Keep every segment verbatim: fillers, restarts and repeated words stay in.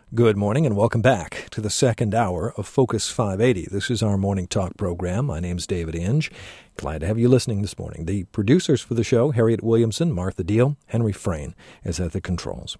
Good morning and welcome back to the second hour of Focus five eighty. This is our morning talk program. My name's David Inge. Glad to have you listening this morning. The producers for the show, Harriet Williamson, Martha Deal, Henry Frayne is at the controls.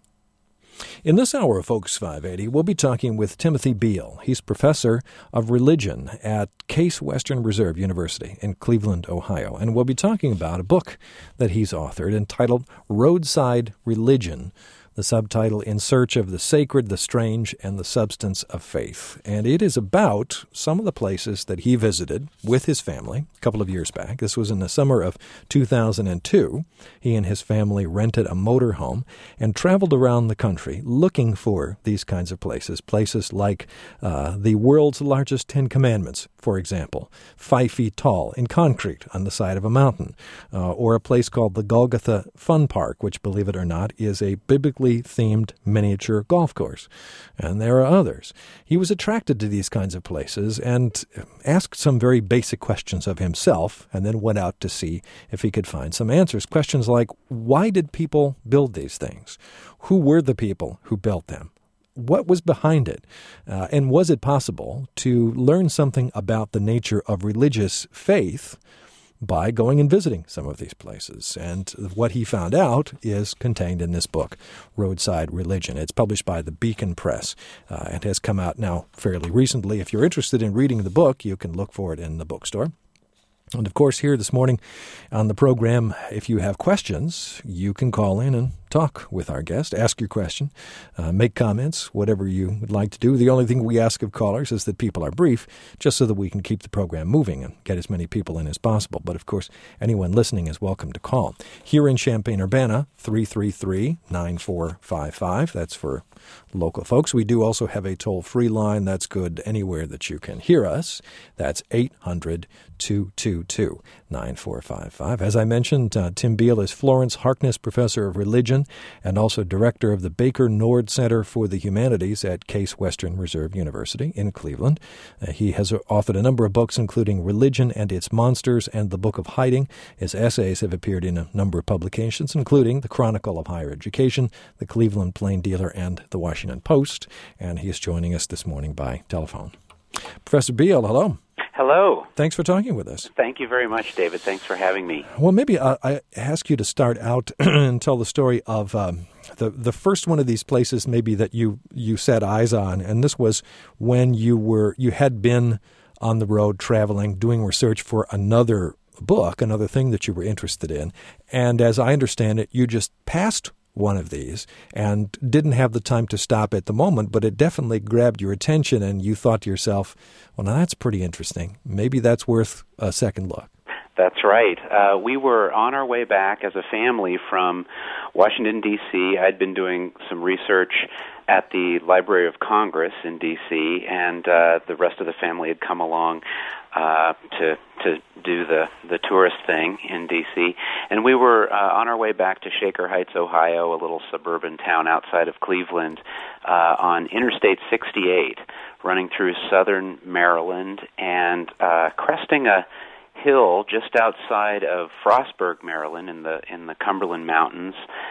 In this hour of Focus five eighty, we'll be talking with Timothy Beal. He's professor of religion at Case Western Reserve University in Cleveland, Ohio. And we'll be talking about a book that he's authored entitled Roadside Religion, the subtitle, In Search of the Sacred, the Strange, and the Substance of Faith. And it is about some of the places that he visited with his family a couple of years back. This was in the summer of two thousand two. He and his family rented a motorhome and traveled around the country looking for these kinds of places, places like uh, the world's largest Ten Commandments, for example, five feet tall in concrete on the side of a mountain, uh, or a place called the Golgotha Fun Park, which, believe it or not, is a biblically themed miniature golf course. And there are others. He was attracted to these kinds of places and asked some very basic questions of himself and then went out to see if he could find some answers. Questions like, why did people build these things? Who were the people who built them? What was behind it? Uh, and was it possible to learn something about the nature of religious faith by going and visiting some of these places? And what he found out is contained in this book, Roadside Religion. It's published by the Beacon Press uh, and has come out now fairly recently. If you're interested in reading the book, you can look for it in the bookstore. And, of course, here this morning on the program, if you have questions, you can call in and talk with our guest, ask your question, uh, make comments, whatever you would like to do. The only thing we ask of callers is that people are brief, just so that we can keep the program moving and get as many people in as possible. But, of course, anyone listening is welcome to call. Here in Champaign-Urbana, three three three, nine four five five. That's for local folks. We do also have a toll-free line that's good anywhere that you can hear us. That's eight hundred, two two two, nine four five five. As I mentioned, uh, Tim Beal is Florence Harkness Professor of Religion and also Director of the Baker Nord Center for the Humanities at Case Western Reserve University in Cleveland. Uh, he has authored a number of books, including Religion and Its Monsters and The Book of Hiding. His essays have appeared in a number of publications, including The Chronicle of Higher Education, The Cleveland Plain Dealer, and The Washington Post. And he is joining us this morning by telephone. Professor Beal, hello. Hello. Thanks for talking with us. Thank you very much, David. Thanks for having me. Well, maybe uh, I ask you to start out and tell the story of um, the the first one of these places maybe that you, you set eyes on, and this was when you were you had been on the road traveling, doing research for another book, another thing that you were interested in, and as I understand it, you just passed one of these and didn't have the time to stop at the moment, but it definitely grabbed your attention and you thought to yourself, well, now that's pretty interesting. Maybe that's worth a second look. That's right. Uh, we were on our way back as a family from Washington, D C I'd been doing some research at the Library of Congress in D C, and uh, the rest of the family had come along uh, to to do the, the tourist thing in D C And we were uh, on our way back to Shaker Heights, Ohio, a little suburban town outside of Cleveland, uh, on Interstate sixty-eight, running through southern Maryland and uh, cresting a hill just outside of Frostburg, Maryland, in the in the Cumberland Mountains.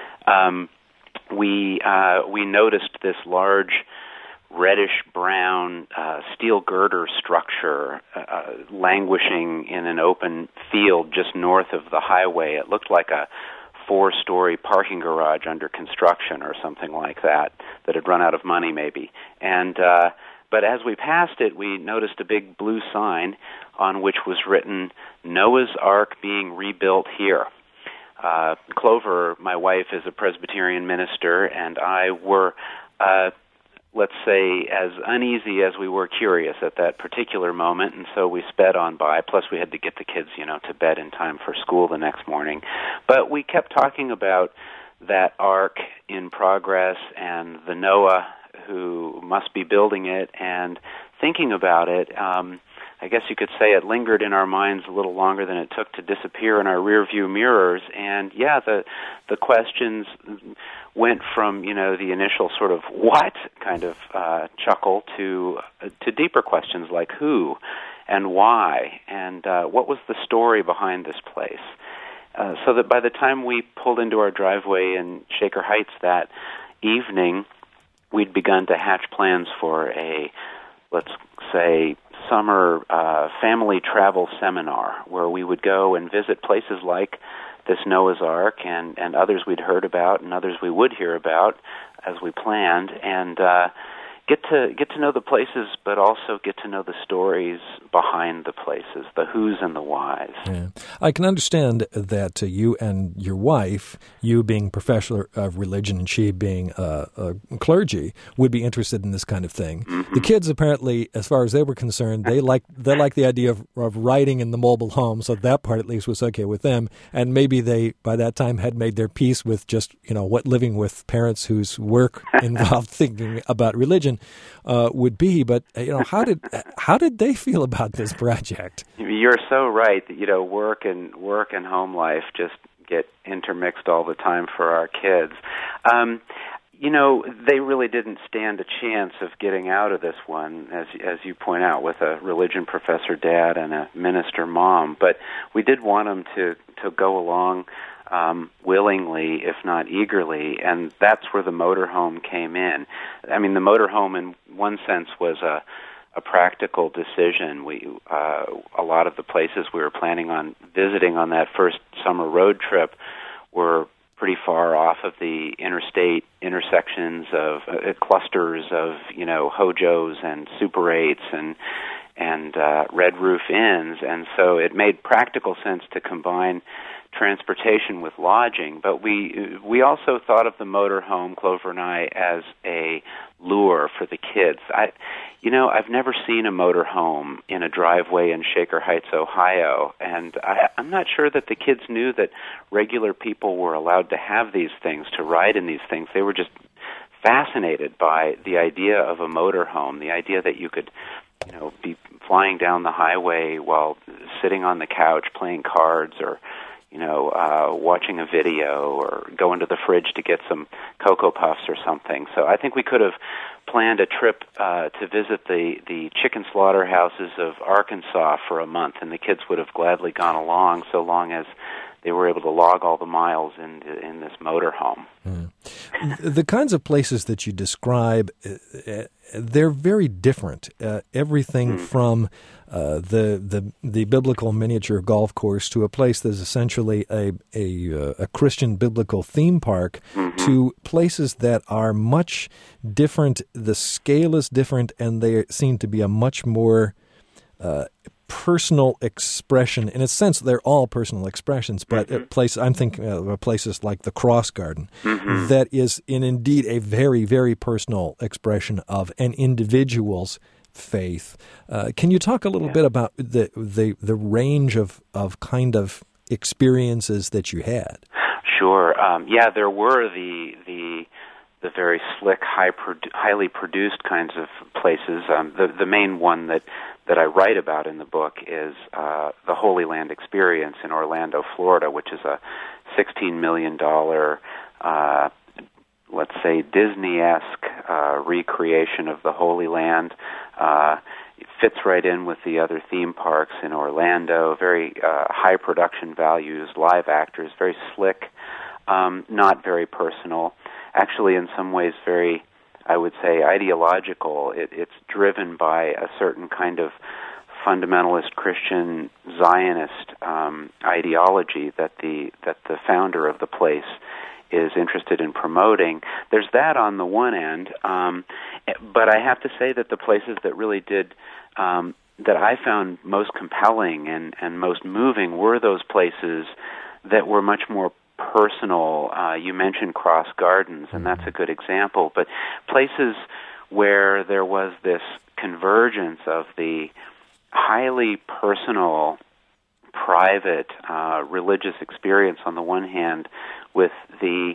Um, we uh, we noticed this large reddish-brown uh, steel girder structure uh, languishing in an open field just north of the highway. It looked like a four-story parking garage under construction or something like that, that had run out of money maybe. And uh, but as we passed it, we noticed a big blue sign on which was written, Noah's Ark being rebuilt here. Uh, Clover, my wife, is a Presbyterian minister, and I were, uh, let's say, as uneasy as we were curious at that particular moment, and so we sped on by. Plus, we had to get the kids, you know, to bed in time for school the next morning. But we kept talking about that ark in progress and the Noah who must be building it, and thinking about it. Um, I guess you could say it lingered in our minds a little longer than it took to disappear in our rearview mirrors. And yeah, the the questions went from, you know, the initial sort of what kind of uh, chuckle to uh, to deeper questions like who and why and uh, what was the story behind this place. Uh, so that by the time we pulled into our driveway in Shaker Heights that evening, we'd begun to hatch plans for a, let's say, summer uh, family travel seminar where we would go and visit places like this Noah's Ark and, and others we'd heard about and others we would hear about as we planned, and uh, get to get to know the places, but also get to know the stories behind the places, the who's and the whys. Yeah. I can understand that uh, you and your wife, you being professor of religion and she being uh, a clergy, would be interested in this kind of thing. Mm-hmm. The kids apparently, as far as they were concerned, they like they like the idea of, of writing in the mobile home, so that part at least was okay with them. And maybe they, by that time, had made their peace with just, you know, what living with parents whose work involved thinking about religion Uh, would be, but you know, how did how did they feel about this project? You're so right that you know work and work and home life just get intermixed all the time for our kids. Um, you know, they really didn't stand a chance of getting out of this one, as as you point out, with a religion professor dad and a minister mom. But we did want them to to go along. Um, willingly, if not eagerly, and that's where the motorhome came in. I mean, the motorhome, in one sense, was a, a practical decision. We uh, a lot of the places we were planning on visiting on that first summer road trip were pretty far off of the interstate intersections of uh, clusters of you know Hojos and Super eights and and uh, Red Roof Inns, and so it made practical sense to combine transportation with lodging, but we we also thought of the motorhome, Clover and I, as a lure for the kids. I, you know, I've never seen a motorhome in a driveway in Shaker Heights, Ohio, and I, I'm not sure that the kids knew that regular people were allowed to have these things, to ride in these things. They were just fascinated by the idea of a motorhome, the idea that you could, you know, be flying down the highway while sitting on the couch playing cards or you know, uh, watching a video or going to the fridge to get some Cocoa Puffs or something. So I think we could have planned a trip uh, to visit the, the chicken slaughterhouses of Arkansas for a month, and the kids would have gladly gone along so long as they were able to log all the miles in, in this motorhome. Mm. The kinds of places that you describe, uh, they're very different. Uh, everything mm. from uh, the, the the biblical miniature golf course to a place that's essentially a a, a Christian biblical theme park mm-hmm. to places that are much different. The scale is different, and they seem to be a much more uh, personal expression. In a sense, they're all personal expressions, but mm-hmm. place, I'm thinking of places like the Cross Garden, mm-hmm. that is in indeed a very, very personal expression of an individual's faith. Uh, can you talk a little yeah. bit about the, the the range of, of kind of experiences that you had? Sure. Um, yeah, there were the the the very slick, high produ- highly produced kinds of places. Um, the the main one that that I write about in the book is uh, the Holy Land Experience in Orlando, Florida, which is a sixteen million dollars, uh, let's say, Disney-esque uh, recreation of the Holy Land. Uh, it fits right in with the other theme parks in Orlando, very uh, high production values, live actors, very slick, um, not very personal. Actually, in some ways, very, I would say, ideological. It, it's driven by a certain kind of fundamentalist Christian Zionist um, ideology that the that the founder of the place is interested in promoting. There's that on the one end, um, but I have to say that the places that really did um, that I found most compelling and, and most moving were those places that were much more personal. Uh, you mentioned Cross Gardens, and that's a good example, but places where there was this convergence of the highly personal, private, uh, religious experience on the one hand with the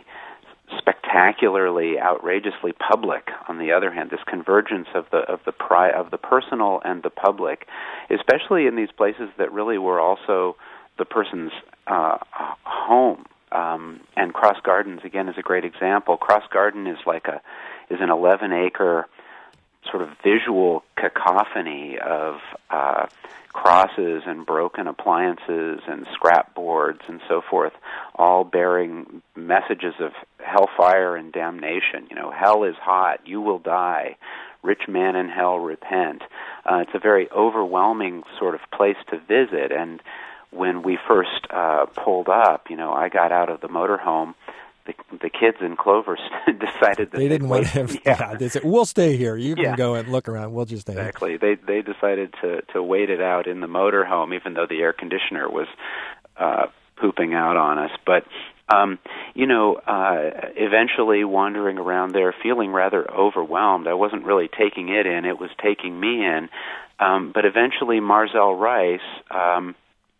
spectacularly, outrageously public on the other hand, this convergence of the of the pri- of the personal and the public, especially in these places that really were also the person's uh, home. Um, and Cross Gardens, again, is a great example. Cross Garden is like a is an eleven acre sort of visual cacophony of uh, crosses and broken appliances and scrap boards and so forth, all bearing messages of hellfire and damnation. You know, hell is hot, you will die, rich man in hell, repent. Uh, it's a very overwhelming sort of place to visit, and when we first uh, pulled up, you know, I got out of the motorhome. The, the kids in Clover decided that they didn't want to have. Yeah. yeah, they said, "We'll stay here. You can yeah. go and look around. We'll just stay." Exactly. They they decided to to wait it out in the motorhome, even though the air conditioner was uh, pooping out on us. But um, you know, uh, eventually wandering around there, feeling rather overwhelmed. I wasn't really taking it in; it was taking me in. Um, but eventually, Marzelle Rice. Um,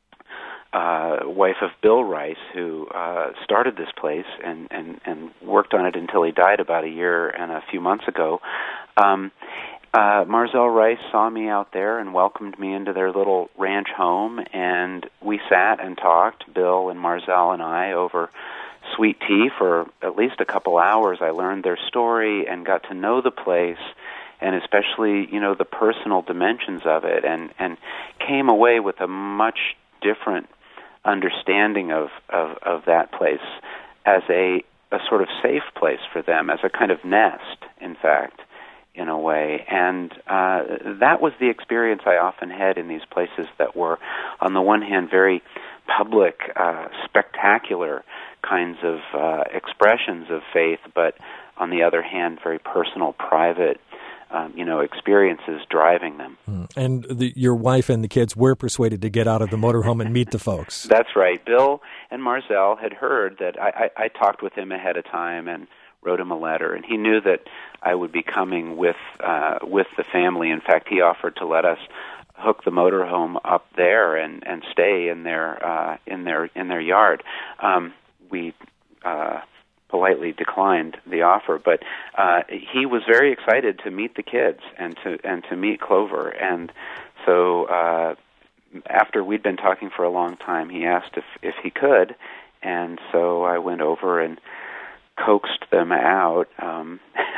Uh, wife of Bill Rice, who uh, started this place and, and, and worked on it until he died about a year and a few months ago. Um, uh, Marzelle Rice saw me out there and welcomed me into their little ranch home, and we sat and talked, Bill and Marzelle and I, over sweet tea for at least a couple hours. I learned their story and got to know the place, and especially, you know, the personal dimensions of it, and, and came away with a much different understanding of, of, of that place as a, a sort of safe place for them, as a kind of nest, in fact, in a way. And uh, that was the experience I often had in these places that were, on the one hand, very public, uh, spectacular kinds of uh, expressions of faith, but on the other hand, very personal, private, Um, you know, experiences driving them. And the, your wife and the kids were persuaded to get out of the motorhome and meet the folks. That's right. Bill and Marzelle had heard that I, I, I talked with him ahead of time and wrote him a letter, and he knew that I would be coming with uh, with the family. In fact, he offered to let us hook the motorhome up there and, and stay in their uh, in their in their yard. Um, we. Uh, politely declined the offer, but uh, he was very excited to meet the kids and to and to meet Clover. And so uh, after we'd been talking for a long time, he asked if, if he could, and so I went over and coaxed them out. Um,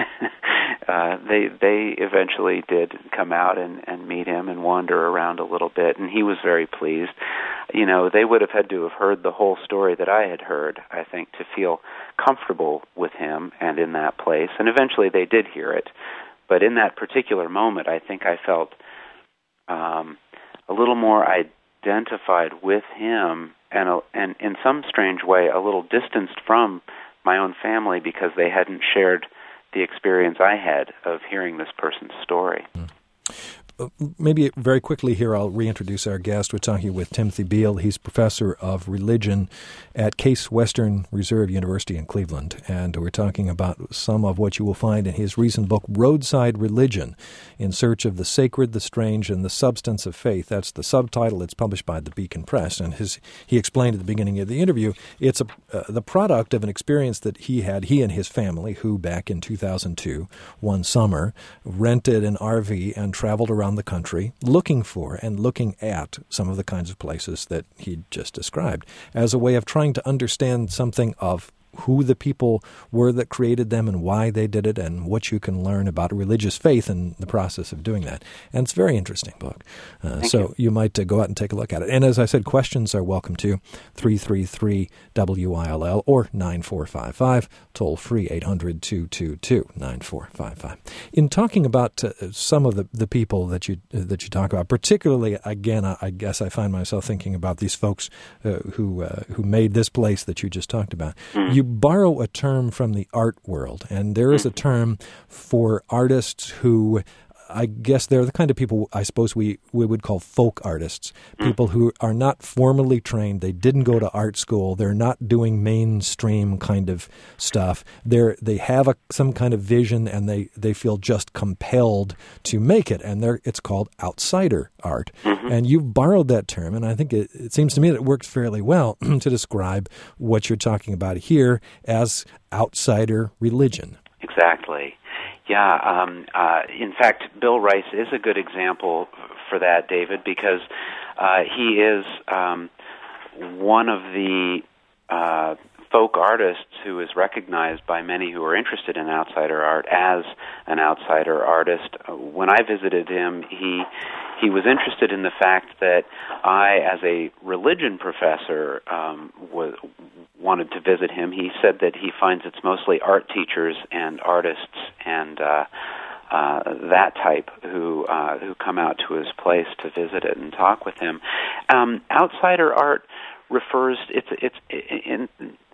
uh, they they eventually did come out and, and meet him and wander around a little bit, and he was very pleased. You know, they would have had to have heard the whole story that I had heard, I think, to feel comfortable with him and in that place, and eventually they did hear it. But in that particular moment, I think I felt um, a little more identified with him, and, a, and in some strange way, a little distanced from my own family, because they hadn't shared the experience I had of hearing this person's story. Mm. Maybe very quickly here, I'll reintroduce our guest. We're talking with Timothy Beal. He's professor of religion at Case Western Reserve University in Cleveland. And we're talking about some of what you will find in his recent book, Roadside Religion, In Search of the Sacred, the Strange, and the Substance of Faith. That's the subtitle. It's published by the Beacon Press. And his, he explained at the beginning of the interview, it's a, uh, the product of an experience that he had, he and his family, who back in two thousand two, one summer, rented an R V and traveled around the country looking for and looking at some of the kinds of places that he just described as a way of trying to understand something of who the people were that created them and why they did it and what you can learn about religious faith in the process of doing that. And it's a very interesting book. Uh, so you, you might uh, go out and take a look at it. And as I said, questions are welcome too. three three three W I L L or nine four five five, toll free eight hundred, two two two, nine four five five. In talking about uh, some of the, the people that you uh, that you talk about, particularly, again, I, I guess I find myself thinking about these folks uh, who uh, who made this place that you just talked about. Mm. You borrow a term from the art world, and there is a term for artists who, I guess they're the kind of people I suppose we, we would call folk artists, people who are not formally trained. They didn't go to art school. They're not doing mainstream kind of stuff. They're, they have a, some kind of vision, and they, they feel just compelled to make it, and they're, it's called outsider art. Mm-hmm. And you've borrowed that term, and I think it, it seems to me that it works fairly well to describe what you're talking about here as outsider religion. Exactly. Yeah, um, uh, in fact, Bill Rice is a good example for that, David, because uh, he is um, one of the uh, folk artists who is recognized by many who are interested in outsider art as an outsider artist. When I visited him, he he was interested in the fact that I, as a religion professor, um, was, wanted to visit him. He said that he finds it's mostly art teachers and artists and uh, uh, that type who uh, who come out to his place to visit it and talk with him. Um, outsider art refers it's it's in.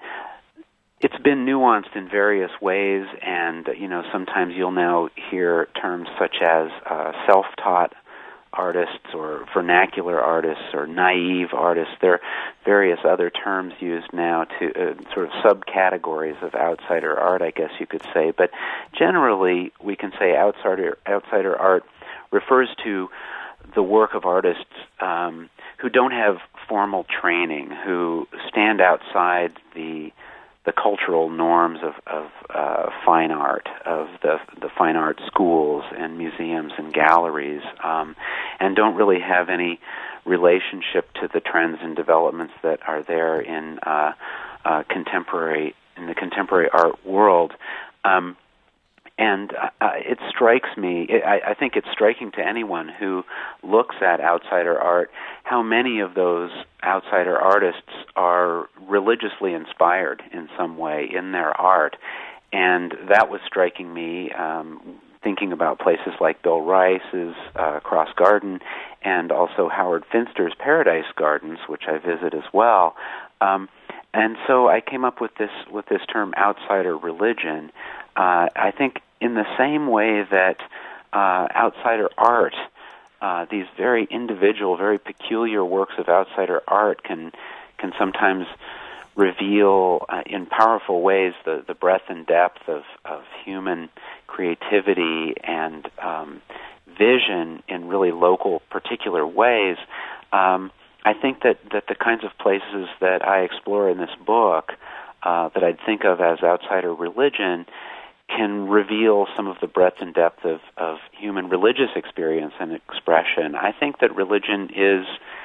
It's been nuanced in various ways, and you know sometimes you'll now hear terms such as uh, self-taught artists or vernacular artists or naive artists. There are various other terms used now to uh, sort of subcategories of outsider art, I guess you could say. But generally, we can say outsider outsider art refers to the work of artists um, who don't have formal training, who stand outside the the cultural norms of, of uh, fine art, of the the fine art schools and museums and galleries, um, and don't really have any relationship to the trends and developments that are there in uh, uh, contemporary in the contemporary art world. Um, And uh, it strikes me, it, I, I think it's striking to anyone who looks at outsider art, how many of those outsider artists are religiously inspired in some way in their art. And that was striking me, um, thinking about places like Bill Rice's uh, Cross Garden and also Howard Finster's Paradise Gardens, which I visit as well. Um, and so I came up with this with this term outsider religion. Uh, I think in the same way that uh, outsider art, uh, these very individual, very peculiar works of outsider art can can sometimes reveal uh, in powerful ways the, the breadth and depth of, of human creativity and um, vision in really local, particular ways. Um, I think that, that the kinds of places that I explore in this book uh, that I'd think of as outsider religion can reveal some of the breadth and depth of, of human religious experience and expression. I think that religion is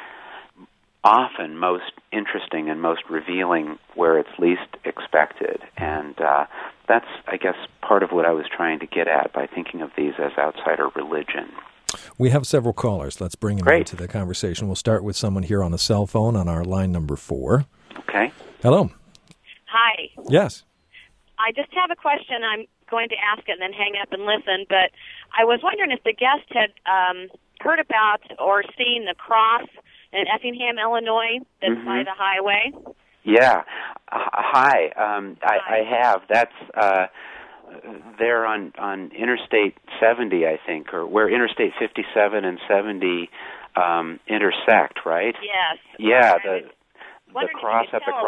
often most interesting and most revealing where it's least expected. And uh, that's, I guess, part of what I was trying to get at by thinking of these as outsider religion. We have several callers. Let's bring them Great. into the conversation. We'll start with someone here on the cell phone on our line number four. Okay. Hello. Hi. Yes. I just have a question. I'm going to ask it and then hang up and listen, but I was wondering if the guest had um, heard about or seen the cross in Effingham, Illinois, that's mm-hmm. by the highway. Yeah. Uh, hi. Um, hi. I, I have. That's uh, there on, on Interstate seventy, I think, or where Interstate fifty-seven and seventy um, intersect, right? Yes. Yeah, the the cross at the crossroads.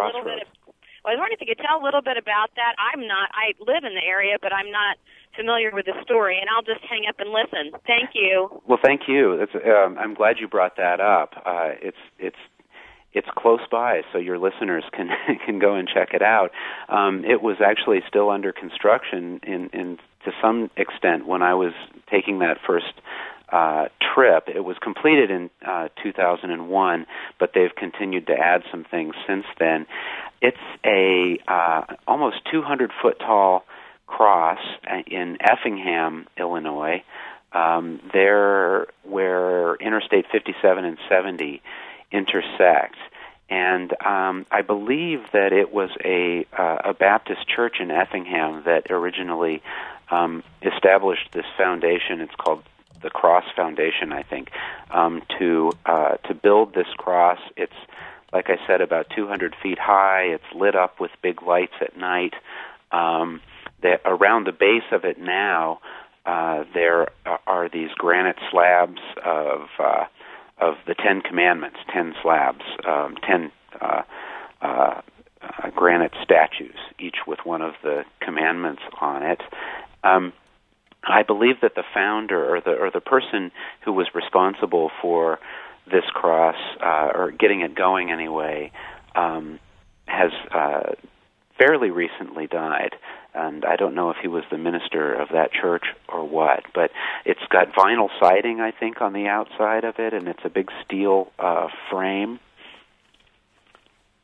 I was wondering if you could tell a little bit about that. I'm not, I live in the area, but I'm not familiar with the story, and I'll just hang up and listen. Thank you. Well, thank you. That's, um, I'm glad you brought that up. Uh, it's it's it's close by, so your listeners can can go and check it out. Um, it was actually still under construction in, in to some extent when I was taking that first Uh, trip. It was completed in uh, two thousand one, but they've continued to add some things since then. It's a uh, almost two hundred foot tall cross in Effingham, Illinois, um, there where Interstate fifty-seven and seventy intersect. And um, I believe that it was a, uh, a Baptist church in Effingham that originally um, established this foundation. It's called the Cross Foundation, I think, um, to uh, to build this cross. It's, like I said, about two hundred feet high. It's lit up with big lights at night. Um, that around the base of it now, uh, there are these granite slabs of uh, of the Ten Commandments, ten slabs, um, ten uh, uh, uh, granite statues, each with one of the commandments on it. Um, I believe that the founder or the or the person who was responsible for this cross uh, or getting it going anyway um, has uh, fairly recently died, and I don't know if he was the minister of that church or what. But it's got vinyl siding, I think, on the outside of it, and it's a big steel uh, frame.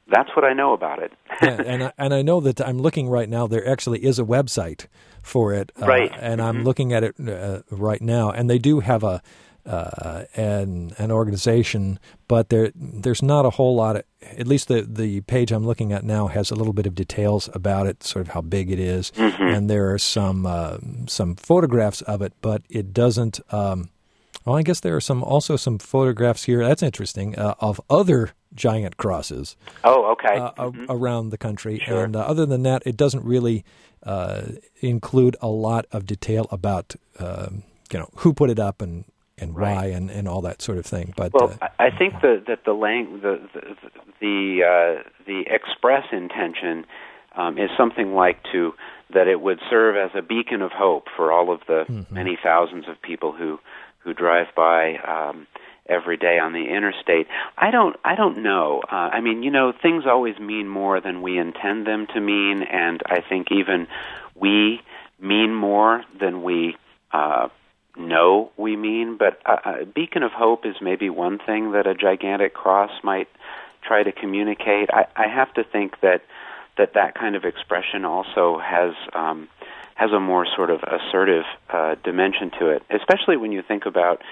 that's what I know about it. yeah, and I, and I know that I'm looking right now. There actually is a website for it, uh, right? And mm-hmm. I'm looking at it uh, right now, and they do have a uh, an an organization, but there there's not a whole lot of. At least the the page I'm looking at now has a little bit of details about it, sort of how big it is, mm-hmm. and there are some uh, some photographs of it, but it doesn't. Um, well, I guess there are some also some photographs here. That's interesting uh, of other giant crosses. Oh, okay. Uh, mm-hmm. a, around the country, sure. and uh, other than that, it doesn't really uh, include a lot of detail about uh, you know who put it up and, and right. why and, and all that sort of thing. But well, uh, I think the, that the lang- the the the, uh, the express intention um, is something like to that it would serve as a beacon of hope for all of the mm-hmm. many thousands of people who. who drive by um, every day on the interstate. I don't. I don't know. Uh, I mean, you know, things always mean more than we intend them to mean, and I think even we mean more than we uh, know we mean. But a, a beacon of hope is maybe one thing that a gigantic cross might try to communicate. I, I have to think that that that kind of expression also has. Um, has a more sort of assertive uh, dimension to it, especially when you think about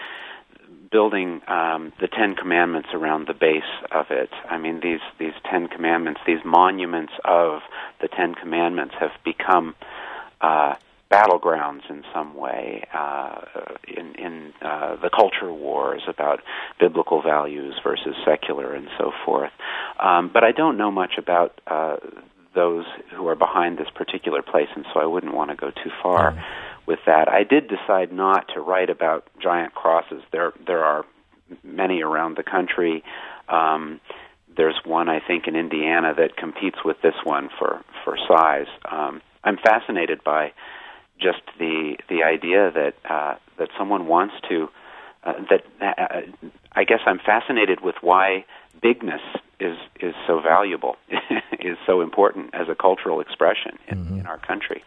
building um, the Ten Commandments around the base of it. I mean, these, these Ten Commandments, these monuments of the Ten Commandments have become uh, battlegrounds in some way uh, in, in uh, the culture wars about biblical values versus secular and so forth. Um, but I don't know much about uh, those who are behind this particular place, and so I wouldn't want to go too far mm. with that. I did decide not to write about giant crosses. There there are many around the country. Um, there's one, I think, in Indiana that competes with this one for, for size. Um, I'm fascinated by just the the idea that uh, that someone wants to, uh, that uh, I guess I'm fascinated with why bigness is is so valuable, is so important as a cultural expression in, mm-hmm. in our country.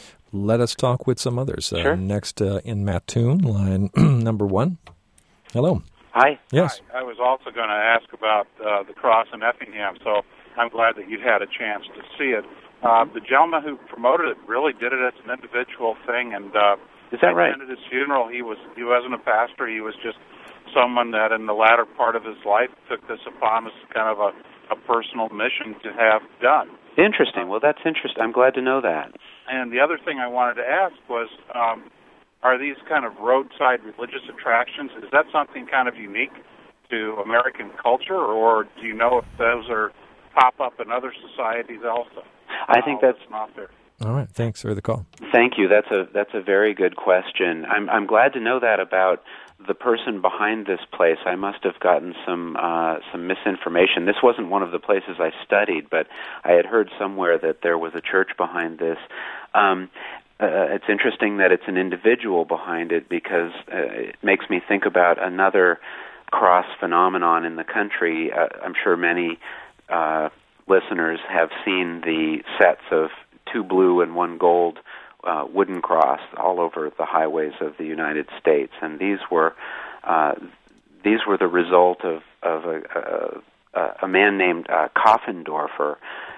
Let us talk with some others. Uh, sure. Next uh, in Mattoon, line number one. Hello. Hi. Yes. Hi. I was also going to ask about uh, the cross in Effingham, so I'm glad that you had a chance to see it. Uh, the gentleman who promoted it really did it as an individual thing, and uh, is that right? At his funeral, he was he wasn't a pastor. He was just someone that in the latter part of his life took this upon as kind of a, a personal mission to have done. Interesting. Well, that's interesting. I'm glad to know that. And the other thing I wanted to ask was, um, are these kind of roadside religious attractions, is that something kind of unique to American culture, or do you know if those are pop up in other societies also? I think that's not there. All right. Thanks for the call. Thank you. That's a that's a very good question. I'm I'm glad to know that about the person behind this place. I must have gotten some uh, some misinformation. This wasn't one of the places I studied, but I had heard somewhere that there was a church behind this. Um, uh, it's interesting that it's an individual behind it because uh, it makes me think about another cross phenomenon in the country. Uh, I'm sure many uh, listeners have seen the sets of two blue and one gold uh, wooden cross all over the highways of the United States, and these were uh, these were the result of of a, a, a man named uh, Coffendorfer,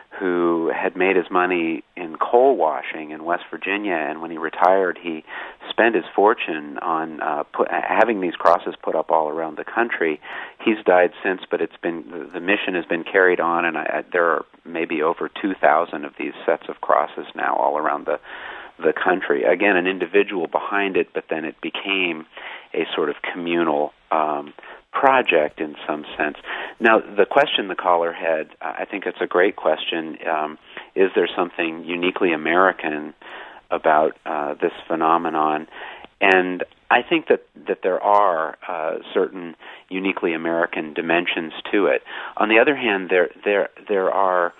who had made his money in coal washing in West Virginia, and when he retired, he spent his fortune on uh, put, having these crosses put up all around the country. He's died since, but it's been the, the mission has been carried on, and I, there are maybe over two thousand of these sets of crosses now all around the the country. Again, an individual behind it, but then it became a sort of communal um, project in some sense. Now, the question the caller had, I think it's a great question. Um, is there something uniquely American about uh, this phenomenon? And I think that, that there are uh, certain uniquely American dimensions to it. On the other hand, there there there are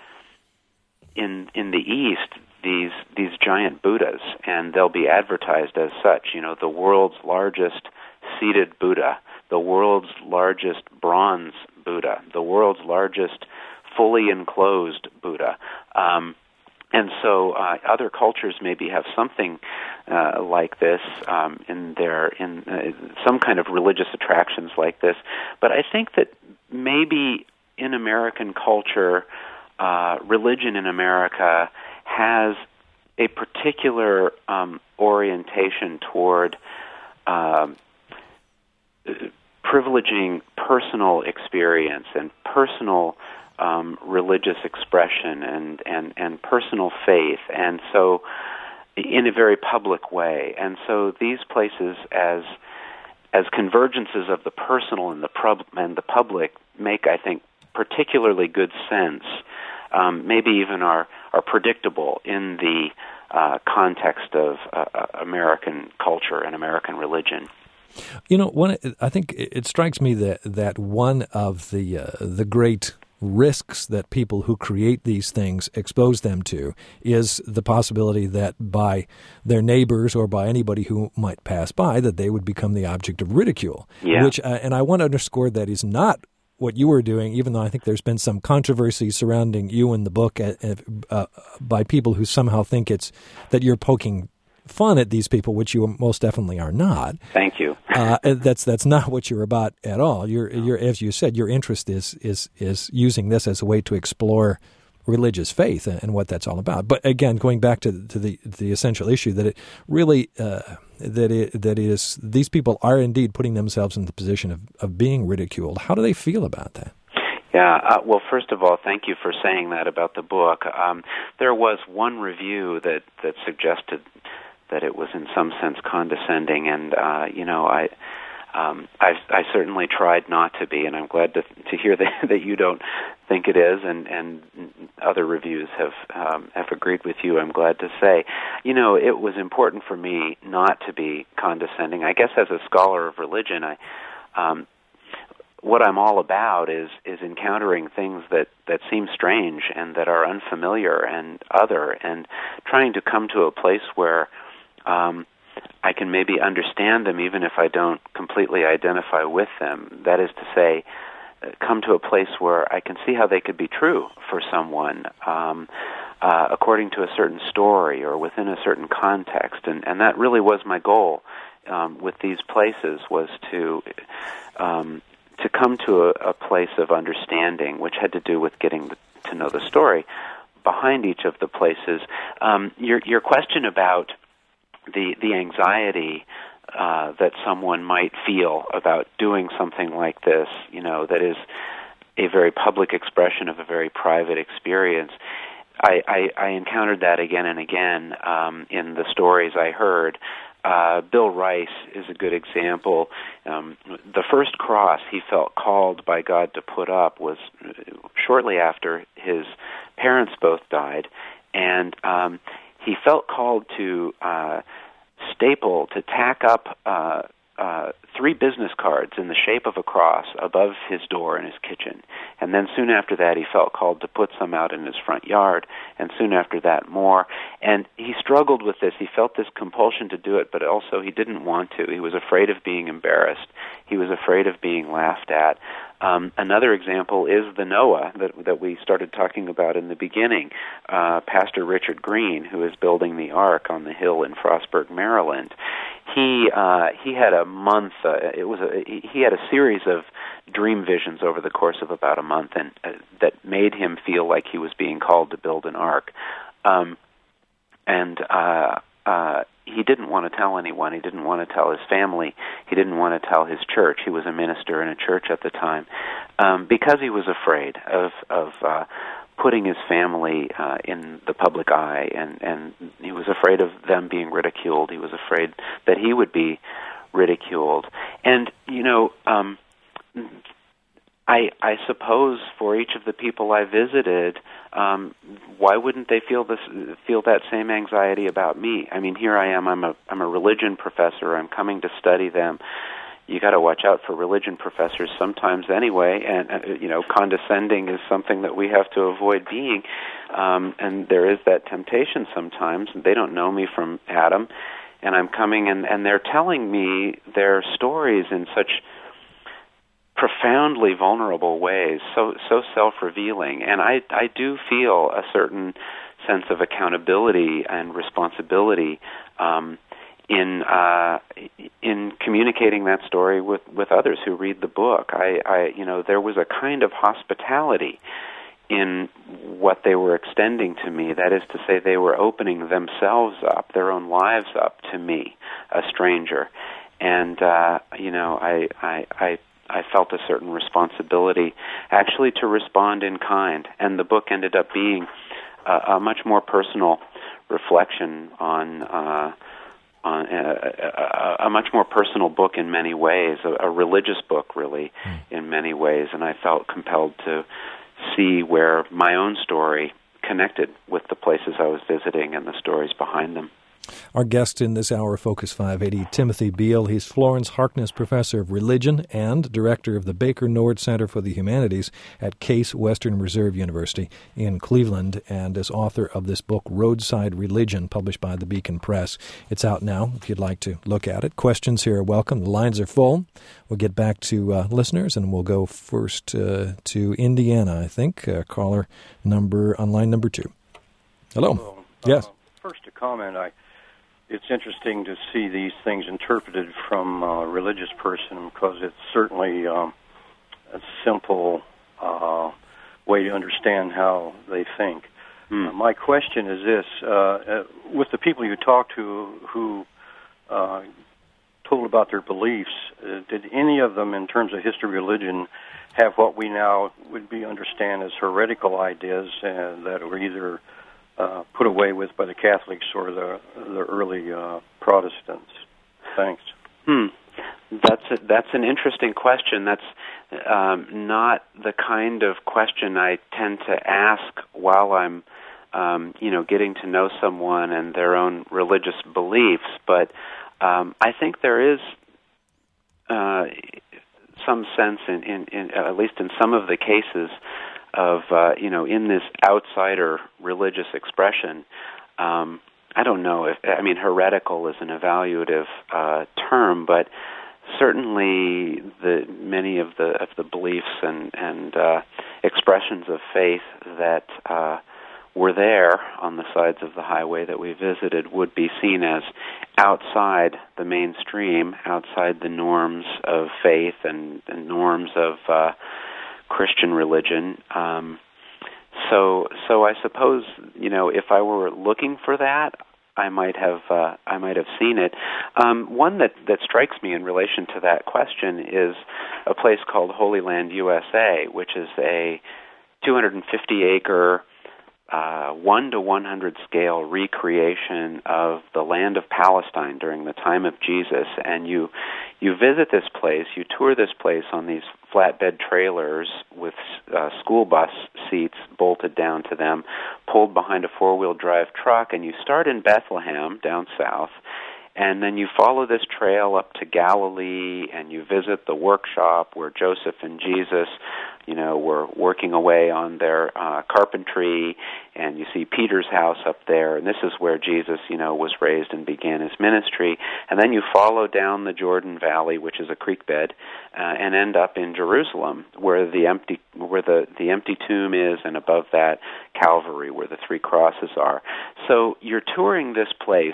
in in the East these these giant Buddhas, and they'll be advertised as such. You know, the world's largest seated Buddha, the world's largest bronze Buddha, the world's largest fully enclosed Buddha. Um, and so uh, other cultures maybe have something uh, like this um, in their in uh, some kind of religious attractions like this. But I think that maybe in American culture, uh, religion in America has a particular um, orientation toward uh, privileging personal experience and personal um, religious expression and, and, and personal faith, and so in a very public way. And so these places, as as convergences of the personal and the pub- and the public, make, I think, particularly good sense. Um, maybe even are are predictable in the uh, context of uh, American culture and American religion. You know, one, I think it strikes me that that one of the uh, the great risks that people who create these things expose them to is the possibility that by their neighbors or by anybody who might pass by, that they would become the object of ridicule. Yeah. Which, uh, and I want to underscore that is not what you were doing, even though I think there's been some controversy surrounding you and the book uh, uh, by people who somehow think it's that you're poking fun at these people, which you most definitely are not. Thank you. uh, that's that's not what you're about at all. You're, you're, as you said, your interest is is is using this as a way to explore religious faith and what that's all about. But again, going back to to the the essential issue that it really uh, that it that is these people are indeed putting themselves in the position of, of being ridiculed. How do they feel about that? Yeah, uh, well, first of all, thank you for saying that about the book. Um, there was one review that, that suggested that it was in some sense condescending, and uh, you know, I, um, I, I certainly tried not to be, and I'm glad to to hear that, that you don't think it is, and, and other reviews have um, have agreed with you. I'm glad to say, you know, it was important for me not to be condescending. I guess as a scholar of religion, I. Um, What I'm all about is is encountering things that, that seem strange and that are unfamiliar and other, and trying to come to a place where um, I can maybe understand them even if I don't completely identify with them. That is to say, come to a place where I can see how they could be true for someone um, uh, according to a certain story or within a certain context. And, and that really was my goal um, with these places, was to... Um, to come to a, a place of understanding, which had to do with getting the, to know the story behind each of the places. Um, your your question about the the anxiety uh, that someone might feel about doing something like this, you know, that is a very public expression of a very private experience. I, I, I encountered that again and again um, in the stories I heard. Uh, Bill Rice is a good example. Um, the first cross he felt called by God to put up was shortly after his parents both died, and um, he felt called to uh, staple, to tack up uh, uh, three business cards in the shape of a cross above his door in his kitchen. And then soon after that, he felt called to put some out in his front yard, and soon after that, more. And he struggled with this. He felt this compulsion to do it, but also he didn't want to. He was afraid of being embarrassed. He was afraid of being laughed at. Um, another example is the Noah that, that we started talking about in the beginning. Uh, Pastor Richard Green, who is building the Ark on the hill in Frostburg, Maryland. He uh, he had a month. Uh, it was a, he had a series of dream visions over the course of about a month, and uh, that made him feel like he was being called to build an ark. Um, and uh, uh, he didn't want to tell anyone. He didn't want to tell his family. He didn't want to tell his church. He was a minister in a church at the time, um, because he was afraid of of uh, putting his family uh, in the public eye, and, and he was afraid of them being ridiculed. He was afraid that he would be ridiculed. And, you know, um, I, I suppose for each of the people I visited, um, why wouldn't they feel this, feel that same anxiety about me? I mean, here I am. I'm a I'm a religion professor. I'm coming to study them. You got to watch out for religion professors sometimes, anyway. And uh, you know, condescending is something that we have to avoid being. Um, and there is that temptation sometimes. They don't know me from Adam, and I'm coming, and, and they're telling me their stories in such profoundly vulnerable ways, so so self-revealing. And I I do feel a certain sense of accountability and responsibility um, in uh, in communicating that story with, with others who read the book. I, I, you know, there was a kind of hospitality in what they were extending to me. That is to say, they were opening themselves up, their own lives up to me, a stranger. And, uh, you know, I, I, I, I felt a certain responsibility actually to respond in kind. And the book ended up being a, a much more personal reflection on, uh, on a, a, a much more personal book in many ways, a, a religious book really mm. in many ways. And I felt compelled to see where my own story connected with the places I was visiting and the stories behind them. Our guest in this hour of Focus five eighty, Timothy Beal. He's Florence Harkness Professor of Religion and Director of the Baker Nord Center for the Humanities at Case Western Reserve University in Cleveland, and is author of this book, Roadside Religion, published by the Beacon Press. It's out now if you'd like to look at it. Questions here are welcome. The lines are full. We'll get back to uh, listeners, and we'll go first uh, to Indiana, I think. Uh, caller number on line number two. Hello. Hello. Yes. Uh, first, a comment. I It's interesting to see these things interpreted from a religious person, because it's certainly um, a simple uh, way to understand how they think. Mm. Uh, my question is this. Uh, uh, with the people you talked to who uh, told about their beliefs, uh, did any of them, in terms of history of religion, have what we now would be understand as heretical ideas uh, that were either Uh, put away with by the Catholics or the the early uh, Protestants? Thanks. Hmm. That's a, that's an interesting question. That's um, not the kind of question I tend to ask while I'm, um, you know, getting to know someone and their own religious beliefs. But um, I think there is uh, some sense, in, in, in at least in some of the cases, of, uh, you know, in this outsider religious expression. Um, I don't know if, I mean, heretical is an evaluative uh, term, but certainly the many of the of the beliefs and, and uh, expressions of faith that uh, were there on the sides of the highway that we visited would be seen as outside the mainstream, outside the norms of faith and the norms of uh Christian religion. Um, so, so I suppose, you know, if I were looking for that, I might have, uh, I might have seen it. Um, one that, that strikes me in relation to that question is a place called Holy Land, U S A, which is a two hundred fifty acre, uh, one to one hundred scale recreation of the land of Palestine during the time of Jesus. And you, you visit this place, you tour this place on these flatbed trailers with uh, school bus seats bolted down to them, pulled behind a four-wheel drive truck, and you start in Bethlehem, down south, and then you follow this trail up to Galilee, and you visit the workshop where Joseph and Jesus, you know, were working away on their uh, carpentry, and you see Peter's house up there, and this is where Jesus, you know, was raised and began his ministry. And then you follow down the Jordan Valley, which is a creek bed, uh, and end up in Jerusalem, where the empty where the, the empty tomb is, and above that, Calvary, where the three crosses are. So you're touring this place.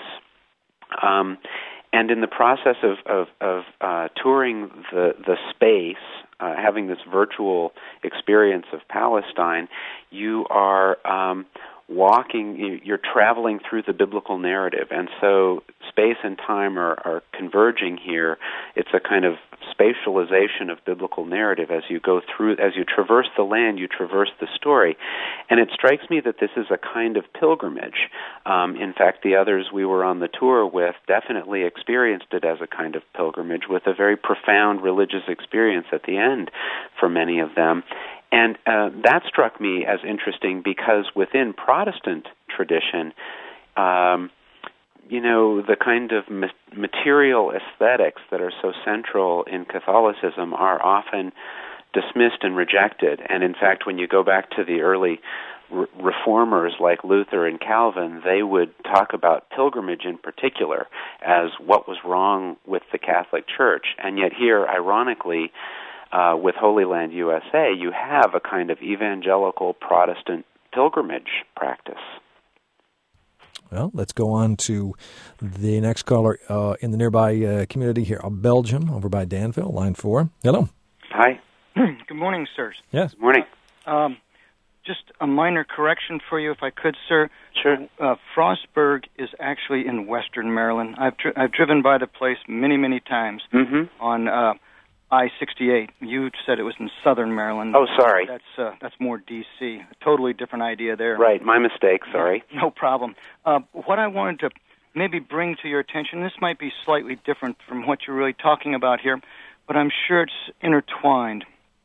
Um, and in the process of, of, of uh, touring the, the space, uh, having this virtual experience of Palestine, you are um, walking, you're traveling through the biblical narrative. And so space and time are, are converging here. It's a kind of spatialization of biblical narrative. As you go through, as you traverse the land, you traverse the story. And it strikes me that this is a kind of pilgrimage. Um, in fact, the others we were on the tour with definitely experienced it as a kind of pilgrimage, with a very profound religious experience at the end for many of them. And uh, that struck me as interesting because within Protestant tradition, um, you know, the kind of ma- material aesthetics that are so central in Catholicism are often dismissed and rejected. And in fact, when you go back to the early re- reformers like Luther and Calvin, they would talk about pilgrimage in particular as what was wrong with the Catholic Church. And yet here, ironically, uh, with Holy Land U S A, you have a kind of evangelical Protestant pilgrimage practice. Well, let's go on to the next caller uh, in the nearby uh, community here of Belgium, over by Danville, line four. Hello. Hi. Good morning, sirs. Yes. Good morning. Um, just a minor correction for you, if I could, sir. Sure. Uh, Frostburg is actually in western Maryland. I've dri- I've driven by the place many, many times Mm-hmm. on uh, I sixty-eight. You said it was in southern Maryland. Oh, sorry. That's uh, that's more D C. A totally different idea there. Right, my mistake, sorry. No problem. Uh, what I wanted to maybe bring to your attention, this might be slightly different from what you're really talking about here, but I'm sure it's intertwined.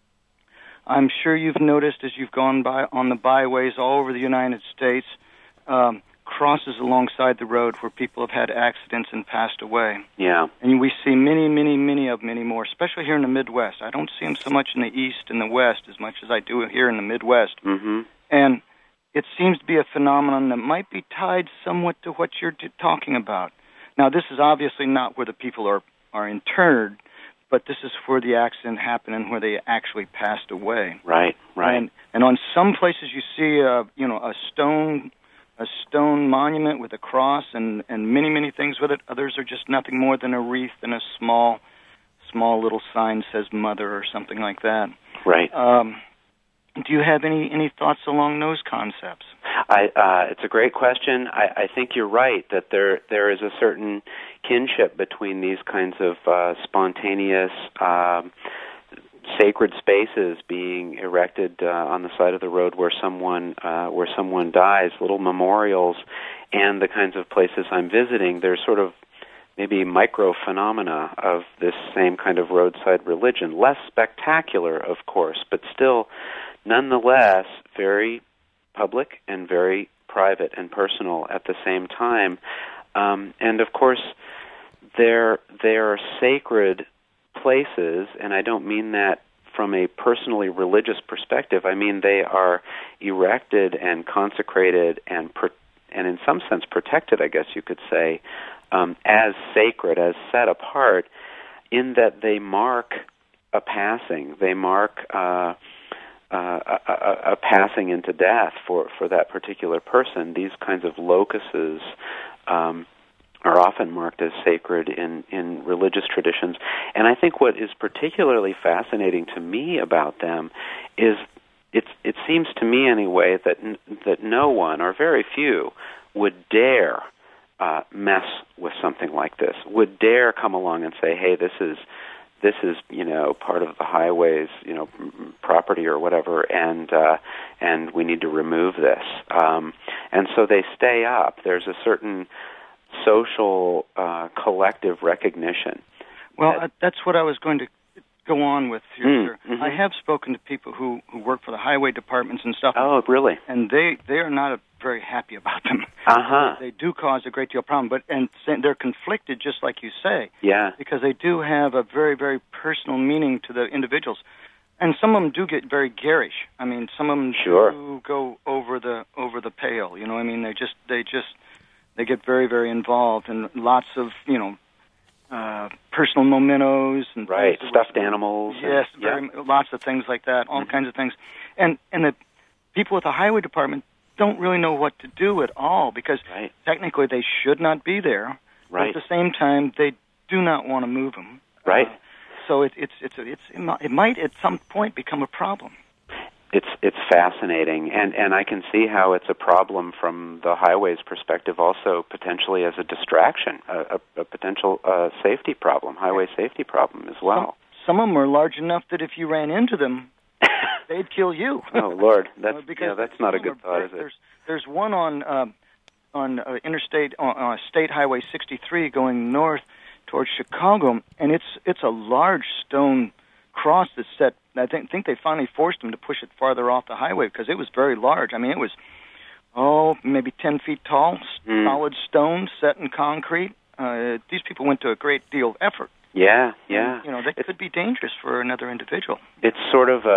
I'm sure you've noticed as you've gone by on the byways all over the United States, um, crosses alongside the road where people have had accidents and passed away. Yeah. And we see many, many, many of them anymore, especially here in the Midwest. I don't see them so much in the East and the West as much as I do here in the Midwest. Mm-hmm. And it seems to be a phenomenon that might be tied somewhat to what you're t- talking about. Now, this is obviously not where the people are, are interred, but this is where the accident happened and where they actually passed away. Right, right. And, and on some places you see, a, you know, a stone, a stone monument with a cross and, and many, many things with it. Others are just nothing more than a wreath and a small, small little sign says "Mother" or something like that. Right. Um, do you have any, any thoughts along those concepts? I, uh, it's a great question. I, I think you're right that there there is a certain kinship between these kinds of uh, spontaneous, um, sacred spaces being erected uh, on the side of the road where someone uh, where someone dies, little memorials, and the kinds of places I'm visiting. There's sort of maybe micro phenomena of this same kind of roadside religion, less spectacular, of course, but still, nonetheless, very public and very private and personal at the same time. Um, and, of course, they're, they're sacred places, and I don't mean that from a personally religious perspective. I mean they are erected and consecrated and, pro- and in some sense protected, I guess you could say, um, as sacred, as set apart, in that they mark a passing. They mark uh, uh, a, a, a passing into death for, for that particular person. These kinds of locuses um, are often marked as sacred in, in religious traditions. And I think what is particularly fascinating to me about them is it's, it seems to me anyway that n- that no one, or very few, would dare uh, mess with something like this, would dare come along and say, hey, this is this is, you know, part of the highway's, you know, property or whatever, and uh, and we need to remove this. Um, and so they stay up. There's a certain social uh, collective recognition. Well, that, uh, that's what I was going to go on with here, Mm, sir. mm-hmm. I have spoken to people who, who work for the highway departments and stuff. Oh, really? And they, they are not very happy about them. Uh-huh. They do cause a great deal of problem, but and they're conflicted, just like you say. Yeah. Because they do have a very, very personal meaning to the individuals. And some of them do get very garish. I mean, some of them Sure. do go over the over the pale. You know, I mean, they just they just they get very, very involved, and lots of you know uh, personal mementos and Right, things that stuffed were- animals. and- Yes, yeah. very, lots of things like that, all Mhm. kinds of things, and and the people at the highway department don't really know what to do at all because Right. technically they should not be there. But Right. at the same time, they do not want to move them. Right. Uh, so it, it's it's it's it might at some point become a problem. It's it's fascinating, and and I can see how it's a problem from the highway's perspective, also potentially as a distraction, a, a, a potential uh, safety problem, highway safety problem as well. Some, some of them are large enough that if you ran into them, they'd kill you. Oh Lord, that's Uh, because yeah, that's not a some of good them are thought, very- is it? There's there's one on uh, on uh, interstate on uh, State Highway sixty-three going north towards Chicago, and it's it's a large stone cross that's set. I think think they finally forced them to push it farther off the highway because it was very large. I mean, it was oh maybe ten feet tall, Mm. solid stone set in concrete. Uh, these people went to a great deal of effort. Yeah, yeah. You know, that It's- could be dangerous for another individual. It's sort of a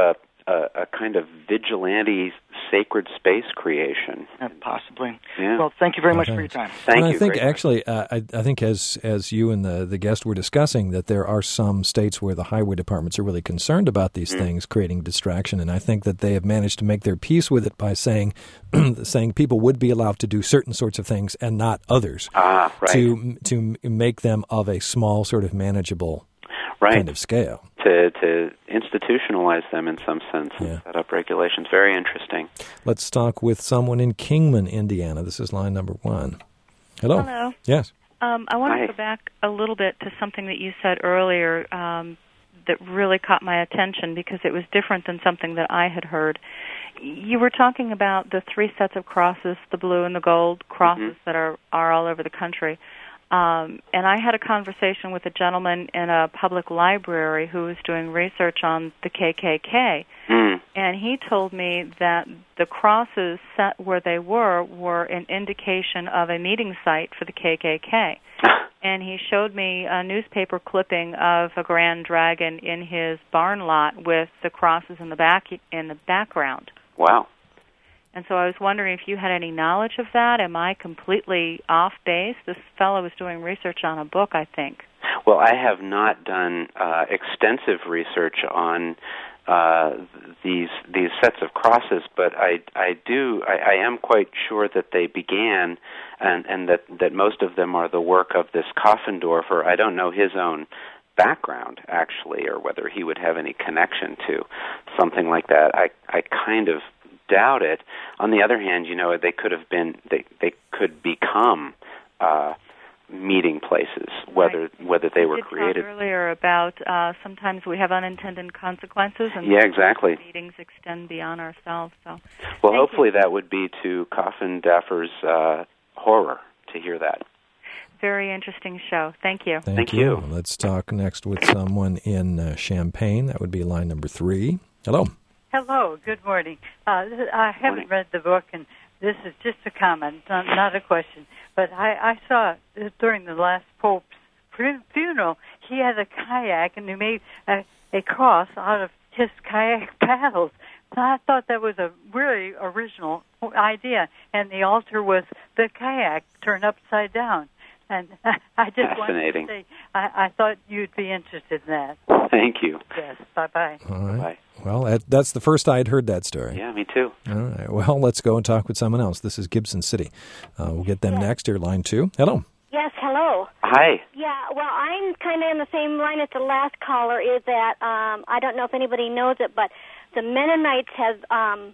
a, a kind of vigilante sacred space creation. Uh, possibly. Yeah. Well, thank you very much Okay. for your time. Thank and you. I think very actually, uh, I, I think as as you and the, the guest were discussing, that there are some states where the highway departments are really concerned about these Mm. things creating distraction, and I think that they have managed to make their peace with it by saying saying people would be allowed to do certain sorts of things and not others Ah, right. to to make them of a small, sort of manageable right. kind of scale. To to institutionalize them in some sense and Yeah. set up regulations. Very interesting. Let's talk with someone in Kingman, Indiana. This is line number one. Hello. Hello. Yes. Um, I want Hi. to go back a little bit to something that you said earlier um, that really caught my attention because it was different than something that I had heard. You were talking about the three sets of crosses, the blue and the gold crosses Mhm. that are, are all over the country. Um, and I had a conversation with a gentleman in a public library who was doing research on the K K K. Mm. And he told me that the crosses set where they were were an indication of a meeting site for the K K K. And he showed me a newspaper clipping of a Grand Dragon in his barn lot with the crosses in the back in the background. Wow. And so I was wondering if you had any knowledge of that. Am I completely off base? This fellow was doing research on a book, I think. Well, I have not done uh, extensive research on uh, these these sets of crosses, but I I do I, I am quite sure that they began, and and that that most of them are the work of this Coffendorfer. I don't know his own background actually, or whether he would have any connection to something like that. I I kind of doubt it. On the other hand, you know, they could have been they they could become uh, meeting places, whether Right. whether they You were did talk created. earlier about uh, sometimes we have unintended consequences, and Yeah, exactly. meetings extend beyond ourselves. So, Well, Thank hopefully you. that would be to Coffendaffer's uh, horror to hear that. very interesting show. Thank you. Thank, Thank you. you. Let's talk next with someone in uh, Champaign. That would be line number three. Hello. Hello, good morning. Uh, this- I haven't Morning. read the book, and this is just a comment, not, not a question. But I, I saw uh, during the last Pope's fu- funeral, he had a kayak, and he made a, a cross out of his kayak paddles. And I thought that was a really original idea, and the altar was the kayak turned upside down. And I just wanted Fascinating. to say, I, I thought you'd be interested in that. Thank you. Yes, bye-bye. All right. Bye. Well, that, that's the first I had heard that story. Yeah, me too. All right. Well, let's go and talk with someone else. This is Gibson City. Uh, we'll get them Yeah. next here, line two. Hello. Yes, hello. Hi. Yeah, well, I'm kind of in the same line as the last caller, is that um, I don't know if anybody knows it, but the Mennonites have um,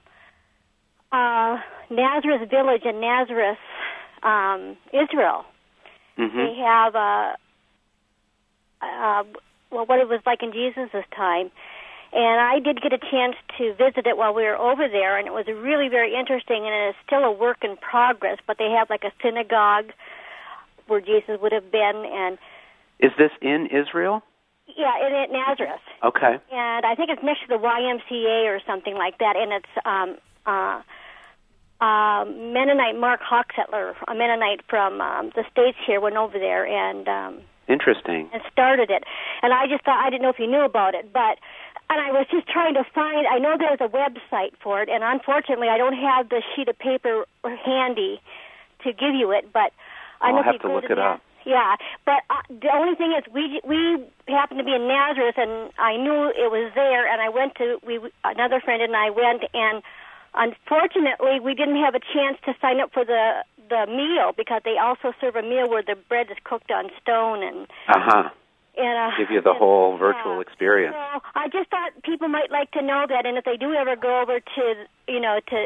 uh, Nazareth Village in Nazareth, um, Israel. Mm-hmm. They have, uh, uh, well, what it was like in Jesus' time. And I did get a chance to visit it while we were over there, and it was really very interesting, and it is still a work in progress, but they have like a synagogue where Jesus would have been, and Is this in Israel? yeah, in, in Nazareth. Okay. And I think it's next to the Y M C A or something like that, and it's um, uh, uh, Mennonite Mark Hochstetler, a Mennonite from um, the States here, went over there and um, Interesting. and started it. And I just thought, I didn't know if you knew about it, but, and I was just trying to find, I know there's a website for it, and unfortunately I don't have the sheet of paper handy to give you it, but I I'll know if have you to go look to it that, up. yeah, but uh, the only thing is, we we happened to be in Nazareth, and I knew it was there, and I went to we another friend and I went, and unfortunately, we didn't have a chance to sign up for the the meal because they also serve a meal where the bread is cooked on stone and Uh-huh. and uh, Give you the and, whole virtual yeah. experience. So I just thought people might like to know that, and if they do ever go over to you know to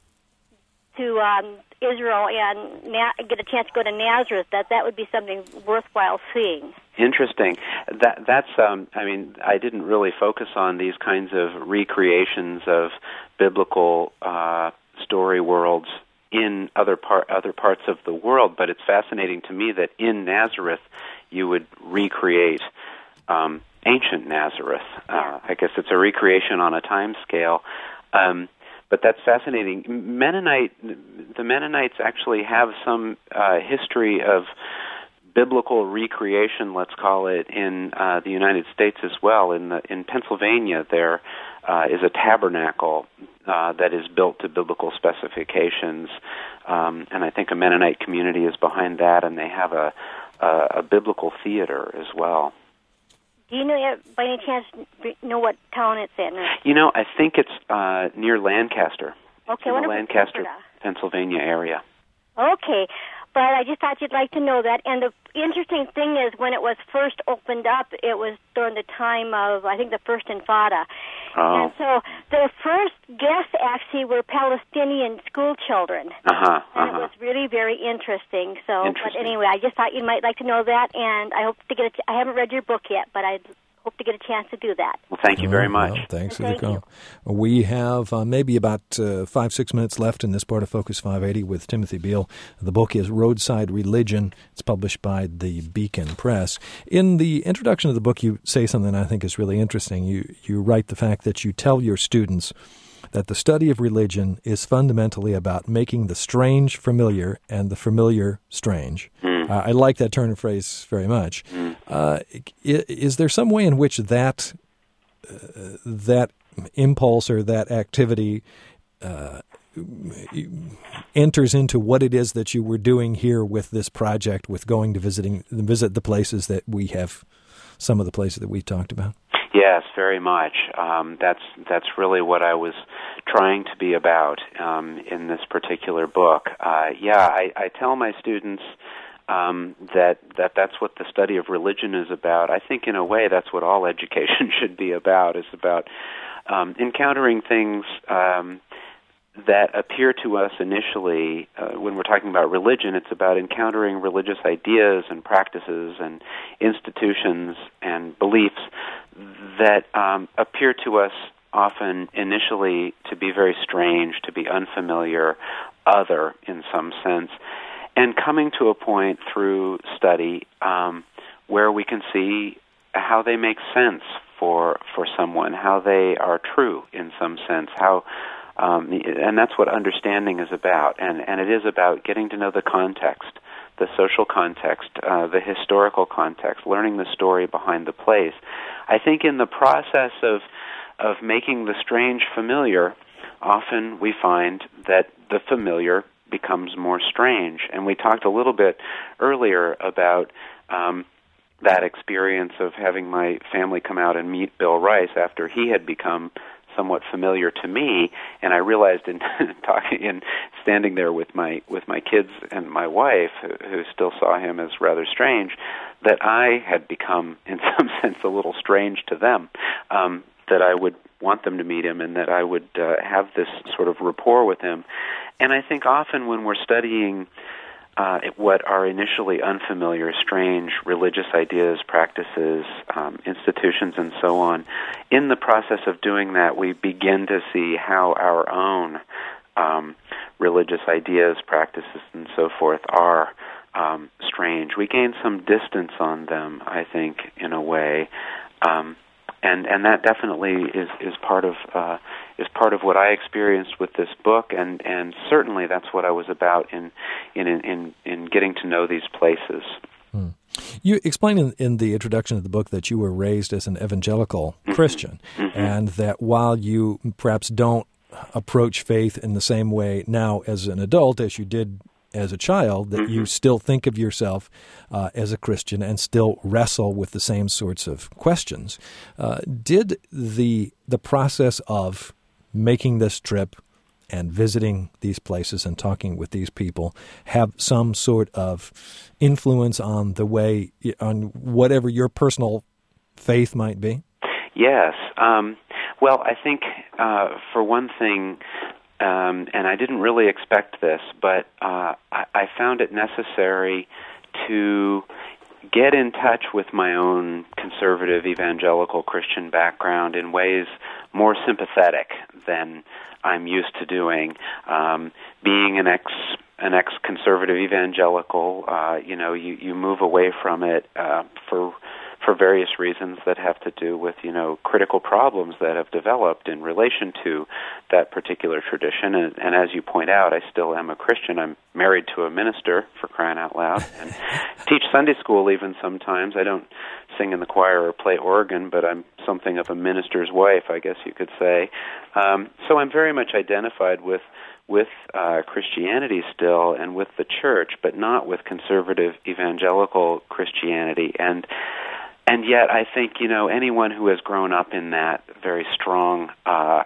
to um, Israel and na- get a chance to go to Nazareth, that that would be something worthwhile seeing. Interesting. That that's um I mean, I didn't really focus on these kinds of recreations of biblical uh story worlds in other part other parts of the world, but it's fascinating to me that in Nazareth you would recreate um ancient Nazareth. Uh I guess it's a recreation on a time scale. Um But that's fascinating. Mennonite, the Mennonites actually have some uh, history of biblical recreation, let's call it, in uh, the United States as well. In the in Pennsylvania, there uh, is a tabernacle uh, that is built to biblical specifications, um, and I think a Mennonite community is behind that, and they have a a, a biblical theater as well. Do you know, by any chance, know what town it's in? You know, I think it's uh, near Lancaster. Okay, in the Lancaster, Pennsylvania area. Okay, but I just thought you'd like to know that. And the interesting thing is, when it was first opened up, it was during the time of, I think, the First Intifada. Oh. And so the first guests actually were Palestinian school children. Uh-huh, and uh-huh. it was really very interesting. So, interesting. But anyway, I just thought you might like to know that, and I hope to get. A ch- I haven't read your book yet, but I hope to get a chance to do that. Well, thank you very much. Well, thanks for Thank the call. you. We have uh, maybe about uh, five, six minutes left in this part of Focus five eighty with Timothy Beal. The book is Roadside Religion. It's published by the Beacon Press. In the introduction of the book, you say something I think is really interesting. You, you write the fact that you tell your students that the study of religion is fundamentally about making the strange familiar and the familiar strange. Mm. Uh, I like that turn of phrase very much. Mm. Uh, is there some way in which that uh, that impulse or that activity uh, enters into what it is that you were doing here with this project, with going to visiting visit the places that we have, some of the places that we talked about? Yes, very much. Um, that's that's really what I was trying to be about um, in this particular book. Uh, yeah, I, I tell my students um, that that that's what the study of religion is about. I think in a way that's what all education should be about. Is about um, encountering things um, that appear to us initially, uh, when we're talking about religion, it's about encountering religious ideas and practices and institutions and beliefs that um, appear to us often initially to be very strange, to be unfamiliar, other in some sense, and coming to a point through study um, where we can see how they make sense for for someone, how they are true in some sense, how Um, and that's what understanding is about, and, and it is about getting to know the context, the social context, uh, the historical context, learning the story behind the place. I think in the process of of making the strange familiar, often we find that the familiar becomes more strange. And we talked a little bit earlier about um, that experience of having my family come out and meet Bill Rice after he had become somewhat familiar to me, and I realized in talking, in standing there with my with my kids and my wife, who, who still saw him as rather strange, that I had become, in some sense, a little strange to them. Um, that I would want them to meet him, and that I would uh, have this sort of rapport with him. And I think often when we're studying Uh, what are initially unfamiliar, strange religious ideas, practices, um, institutions, and so on, in the process of doing that, we begin to see how our own um, religious ideas, practices, and so forth are um, strange. We gain some distance on them, I think, in a way. Um, And and that definitely is is part of uh, is part of what I experienced with this book, and, and certainly that's what I was about in in in, in getting to know these places. Hmm. You explain in, in the introduction of the book that you were raised as an evangelical Mm-hmm. Christian, Mm-hmm. and that while you perhaps don't approach faith in the same way now as an adult as you did as a child, that mm-hmm. you still think of yourself uh, as a Christian and still wrestle with the same sorts of questions. Uh, did the the process of making this trip and visiting these places and talking with these people have some sort of influence on the way, on whatever your personal faith might be? Yes. Um, well, I think uh, for one thing, Um, and I didn't really expect this, but uh, I, I found it necessary to get in touch with my own conservative evangelical Christian background in ways more sympathetic than I'm used to doing. Um, being an ex an ex-conservative evangelical, uh, you know, you, you move away from it uh, for for various reasons that have to do with, you know, critical problems that have developed in relation to that particular tradition. And, and as you point out, I still am a Christian. I'm married to a minister, for crying out loud, and teach Sunday school even sometimes. I don't sing in the choir or play organ, but I'm something of a minister's wife, I guess you could say. Um, so I'm very much identified with with uh, Christianity still and with the church, but not with conservative evangelical Christianity. And and yet I think, you know, anyone who has grown up in that very strong uh,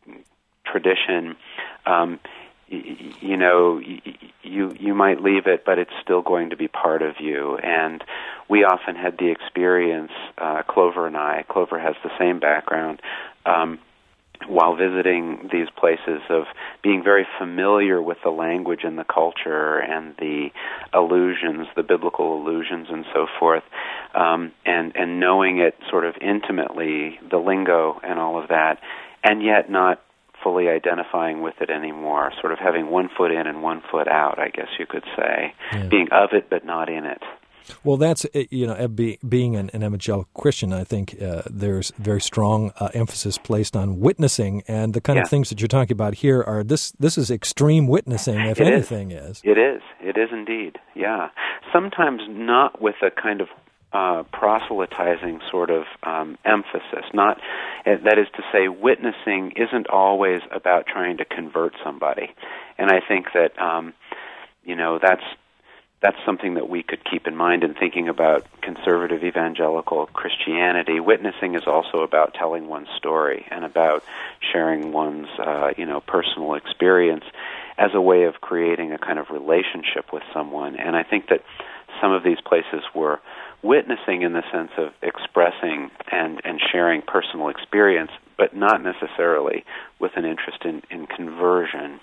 tradition, um, y- you know, y- you you might leave it, but it's still going to be part of you. And we often had the experience, uh, Clover and I, Clover has the same background, um, while visiting these places, of being very familiar with the language and the culture and the allusions, the biblical allusions and so forth, um, and, and knowing it sort of intimately, the lingo and all of that, and yet not fully identifying with it anymore, sort of having one foot in and one foot out, I guess you could say, yeah. Being of it but not in it. Well, that's, you know, being an, an evangelical Christian, I think uh, there's very strong uh, emphasis placed on witnessing, and the kind yeah. of things that you're talking about here are, this This is extreme witnessing, if it anything is. is. It is. It is indeed, yeah. Sometimes not with a kind of uh, proselytizing sort of um, emphasis. Not uh, that is to say, witnessing isn't always about trying to convert somebody. And I think that, um, you know, that's That's something that we could keep in mind in thinking about conservative evangelical Christianity. Witnessing is also about telling one's story and about sharing one's, uh, you know, personal experience as a way of creating a kind of relationship with someone. And I think that some of these places were witnessing in the sense of expressing and, and sharing personal experience, but not necessarily with an interest in, in conversion.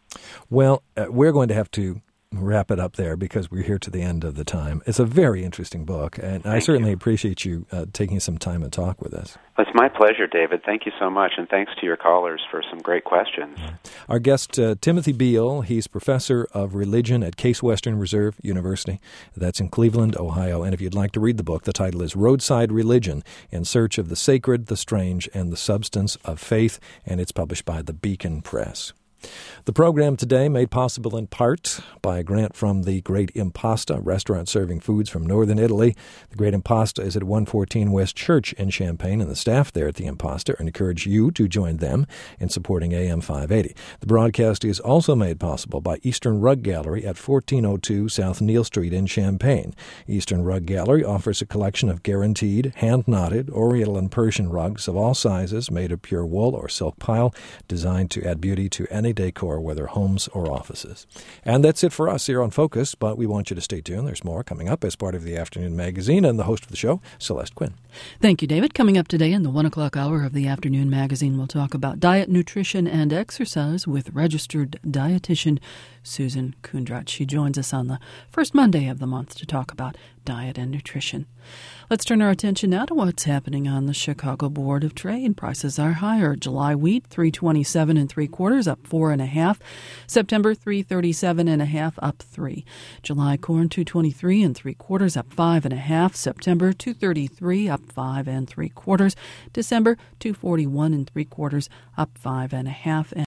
Well, uh, we're going to have to wrap it up there because we're here to the end of the time. It's a very interesting book, and Thank I certainly you. appreciate you uh, taking some time to talk with us. It's my pleasure, David. Thank you so much, and thanks to your callers for some great questions. Our guest, uh, Timothy Beal, he's professor of religion at Case Western Reserve University. That's in Cleveland, Ohio. And if you'd like to read the book, the title is Roadside Religion, In Search of the Sacred, the Strange, and the Substance of Faith, and it's published by the Beacon Press. The program today made possible in part by a grant from the Great Impasta, restaurant serving foods from northern Italy. The Great Impasta is at one fourteen West Church in Champaign, and the staff there at the Impasta encourage you to join them in supporting A M five eighty. The broadcast is also made possible by Eastern Rug Gallery at fourteen oh two South Neal Street in Champaign. Eastern Rug Gallery offers a collection of guaranteed, hand-knotted, Oriental and Persian rugs of all sizes made of pure wool or silk pile, designed to add beauty to any decor, whether homes or offices. And that's it for us here on Focus, but we want you to stay tuned. There's more coming up as part of the Afternoon Magazine, and the host of the show, Celeste Quinn. Thank you, David. Coming up today in the one o'clock hour of the Afternoon Magazine, we'll talk about diet, nutrition, and exercise with registered dietitian Susan Kundrat. She joins us on the first Monday of the month to talk about diet and nutrition. Let's turn our attention now to what's happening on the Chicago Board of Trade. Prices are higher. July wheat three twenty-seven and three quarters, up four and a half. September three thirty-seven and a half, up three. July corn two twenty-three and three quarters, up five and a half. September two thirty-three, up five and three quarters. December two forty-one and three quarters, up five and a half.